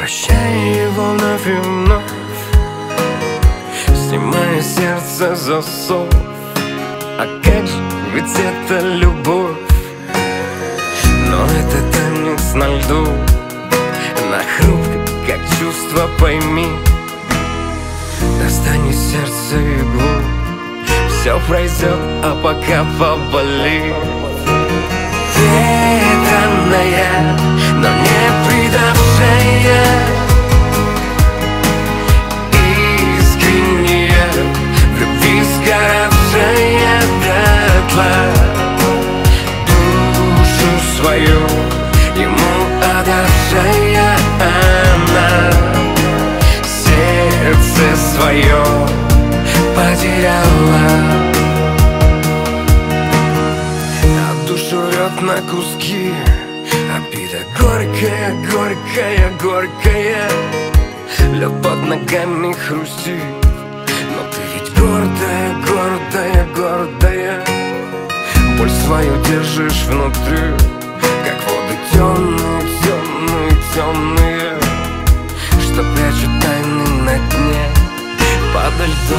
Прощая его вновь и вновь, снимая сердце засов. А как же, ведь это любовь. Но это танец на льду, на хрупкое, как чувство, пойми. Достань из сердца иглу, все пройдет, а пока поболит. Преданная, но не предавшая, искренняя, в любви сгоравшая дотла, душу свою ему отдавшая она, сердце свое потеряла. На куски обида горькая, горькая, горькая. Лед под ногами хрустит, но ты ведь гордая, гордая, гордая. Боль свою держишь внутри, как воды темные, темные, темные, что прячут тайны на дне. Подо льдом